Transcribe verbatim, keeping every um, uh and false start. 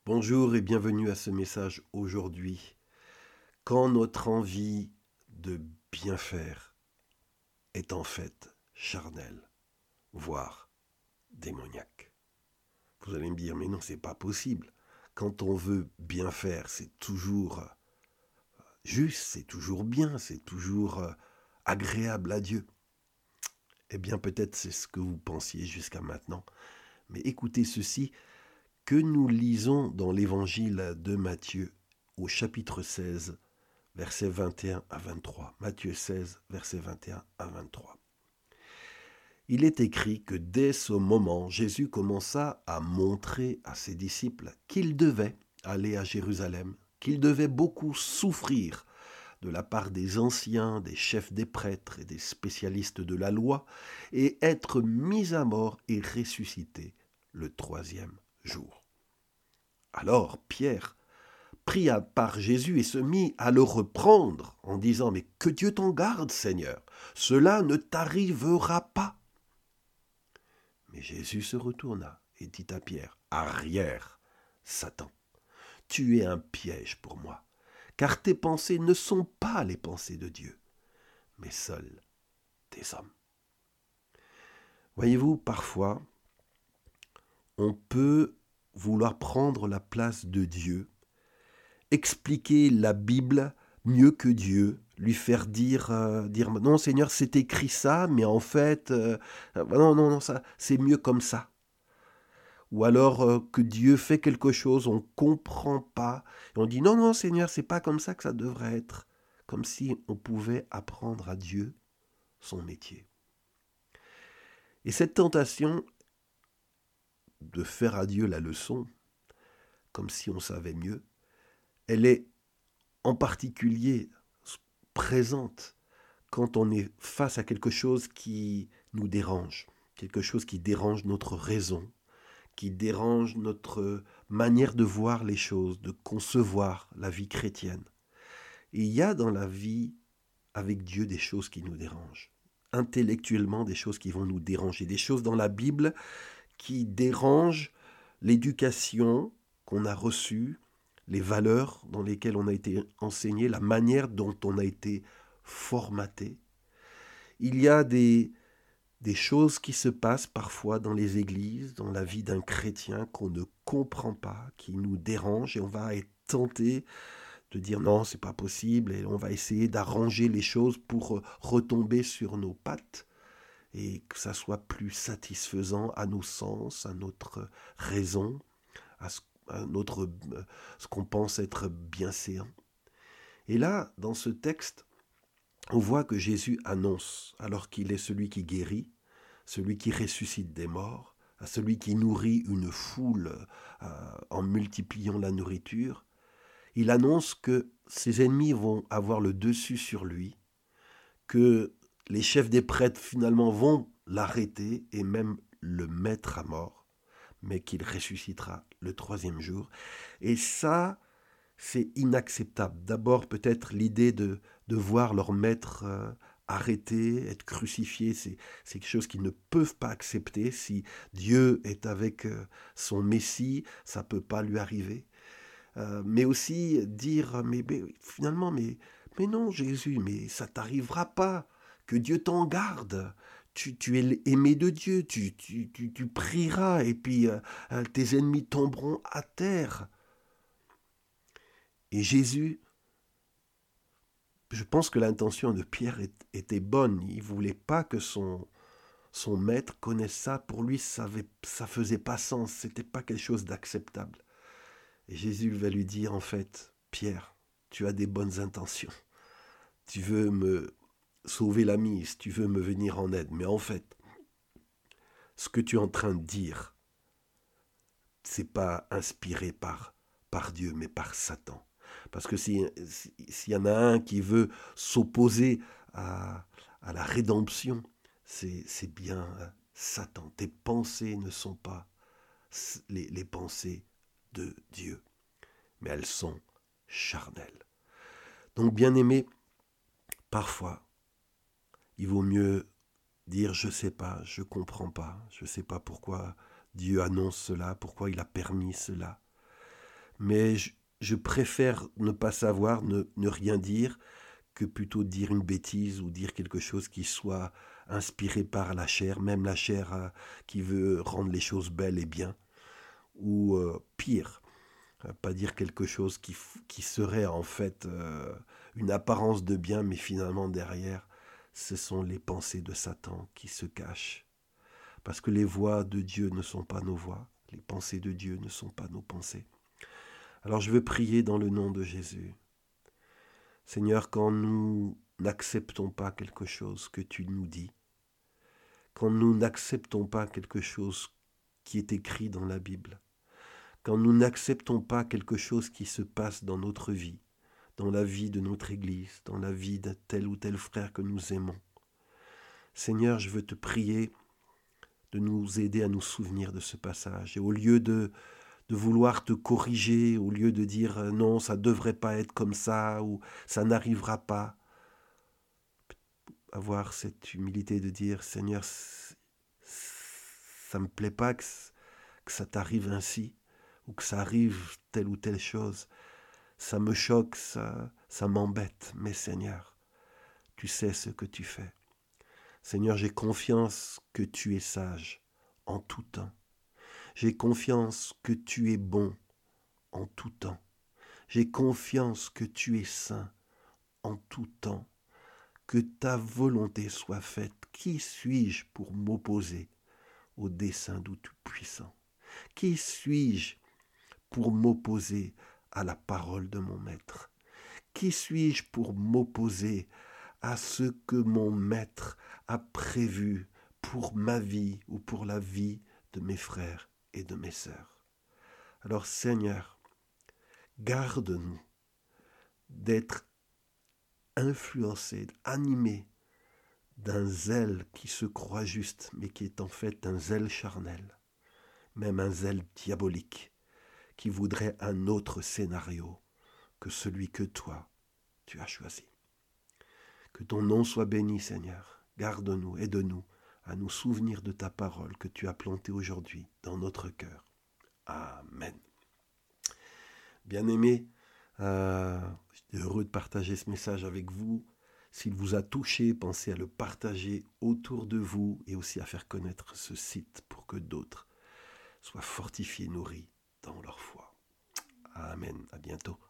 Bonjour et bienvenue à ce message aujourd'hui. Quand notre envie de bien faire est en fait charnelle, voire démoniaque. Vous allez me dire, mais non, c'est pas possible. Quand on veut bien faire, c'est toujours juste, c'est toujours bien, c'est toujours agréable à Dieu. Eh bien, peut-être c'est ce que vous pensiez jusqu'à maintenant. Mais écoutez ceci, que nous lisons dans l'évangile de Matthieu au chapitre seize, versets vingt et un à vingt-trois. Matthieu seize, versets vingt et un à vingt-trois. Il est écrit que dès ce moment, Jésus commença à montrer à ses disciples qu'il devait aller à Jérusalem, qu'il devait beaucoup souffrir de la part des anciens, des chefs des prêtres et des spécialistes de la loi, et être mis à mort et ressuscité le troisième jour. Alors Pierre prit à part Jésus et se mit à le reprendre en disant « Mais que Dieu t'en garde, Seigneur, cela ne t'arrivera pas. » Mais Jésus se retourna et dit à Pierre « Arrière, Satan, tu es un piège pour moi, car tes pensées ne sont pas les pensées de Dieu, mais seules des hommes. » Voyez-vous, parfois, on peut vouloir prendre la place de Dieu, expliquer la Bible mieux que Dieu, lui faire dire, euh, dire non Seigneur, c'est écrit ça, mais en fait, euh, non, non, non, ça, c'est mieux comme ça. Ou alors euh, que Dieu fait quelque chose, on ne comprend pas, et on dit non, non Seigneur, c'est pas comme ça que ça devrait être. Comme si on pouvait apprendre à Dieu son métier. Et cette tentation de faire à Dieu la leçon, comme si on savait mieux, elle est en particulier présente quand on est face à quelque chose qui nous dérange, quelque chose qui dérange notre raison, qui dérange notre manière de voir les choses, de concevoir la vie chrétienne. Et il y a dans la vie avec Dieu des choses qui nous dérangent, intellectuellement des choses qui vont nous déranger, des choses dans la Bible qui dérangent l'éducation qu'on a reçue, les valeurs dans lesquelles on a été enseigné, la manière dont on a été formaté. Il y a des, des choses qui se passent parfois dans les églises, dans la vie d'un chrétien qu'on ne comprend pas, qui nous dérangent, et on va être tenté de dire non, c'est pas possible, et on va essayer d'arranger les choses pour retomber sur nos pattes et que ça soit plus satisfaisant à nos sens, à notre raison, à ce, à notre, ce qu'on pense être bienséant. Et là, dans ce texte, on voit que Jésus annonce, alors qu'il est celui qui guérit, celui qui ressuscite des morts, à celui qui nourrit une foule euh, en multipliant la nourriture, il annonce que ses ennemis vont avoir le dessus sur lui, que les chefs des prêtres finalement vont l'arrêter et même le mettre à mort, mais qu'il ressuscitera le troisième jour. Et ça, c'est inacceptable. D'abord, peut-être l'idée de, de voir leur maître euh, arrêté, être crucifié, c'est, c'est quelque chose qu'ils ne peuvent pas accepter. Si Dieu est avec euh, son Messie, ça ne peut pas lui arriver. Euh, mais aussi dire, mais, mais finalement, mais, mais non Jésus, mais ça t'arrivera pas, que Dieu t'en garde. Tu, tu es aimé de Dieu, tu, tu, tu, tu prieras et puis euh, euh, tes ennemis tomberont à terre. Et Jésus, je pense que l'intention de Pierre était bonne. Il ne voulait pas que son, son maître connaisse ça. Pour lui, ça ne faisait pas sens. Ce n'était pas quelque chose d'acceptable. Et Jésus va lui dire, en fait, Pierre, tu as des bonnes intentions. Tu veux me sauver la mise, tu veux me venir en aide. Mais en fait, ce que tu es en train de dire, c'est pas inspiré par, par Dieu, mais par Satan. Parce que s'il si, si y en a un qui veut s'opposer à, à la rédemption, c'est, c'est bien Satan. Tes pensées ne sont pas les, les pensées de Dieu, mais elles sont charnelles. Donc, bien-aimés, parfois, il vaut mieux dire je sais pas, je comprends pas, je sais pas pourquoi Dieu annonce cela, pourquoi il a permis cela. Mais je, je préfère ne pas savoir, ne, ne rien dire, que plutôt dire une bêtise ou dire quelque chose qui soit inspiré par la chair, même la chair euh, qui veut rendre les choses belles et bien, ou euh, pire, euh, pas dire quelque chose qui, qui serait en fait euh, une apparence de bien, mais finalement derrière, ce sont les pensées de Satan qui se cachent. Parce que les voix de Dieu ne sont pas nos voix, les pensées de Dieu ne sont pas nos pensées. Alors je veux prier dans le nom de Jésus. Seigneur, quand nous n'acceptons pas quelque chose que tu nous dis, quand nous n'acceptons pas quelque chose qui est écrit dans la Bible, quand nous n'acceptons pas quelque chose qui se passe dans notre vie, dans la vie de notre Église, dans la vie d'un tel ou tel frère que nous aimons, Seigneur, je veux te prier de nous aider à nous souvenir de ce passage. Et au lieu de, de vouloir te corriger, au lieu de dire euh, non, ça ne devrait pas être comme ça, ou ça n'arrivera pas, avoir cette humilité de dire, Seigneur, ça ne me plaît pas que, que ça t'arrive ainsi, ou que ça arrive telle ou telle chose. Ça me choque, ça, ça m'embête, mais Seigneur, tu sais ce que tu fais. Seigneur, j'ai confiance que tu es sage en tout temps. J'ai confiance que tu es bon en tout temps. J'ai confiance que tu es saint en tout temps. Que ta volonté soit faite. Qui suis-je pour m'opposer au dessein du Tout-Puissant? Qui suis-je pour m'opposer à la parole de mon Maître? Qui suis-je pour m'opposer à ce que mon Maître a prévu pour ma vie ou pour la vie de mes frères et de mes sœurs? Alors Seigneur, garde-nous d'être influencés, animés d'un zèle qui se croit juste, mais qui est en fait un zèle charnel, même un zèle diabolique, qui voudrait un autre scénario que celui que toi, tu as choisi. Que ton nom soit béni, Seigneur. Garde-nous, aide-nous à nous souvenir de ta parole que tu as plantée aujourd'hui dans notre cœur. Amen. Bien-aimés, euh, je suis heureux de partager ce message avec vous. S'il vous a touché, pensez à le partager autour de vous et aussi à faire connaître ce site pour que d'autres soient fortifiés, nourris dans leur foi. Amen. À bientôt.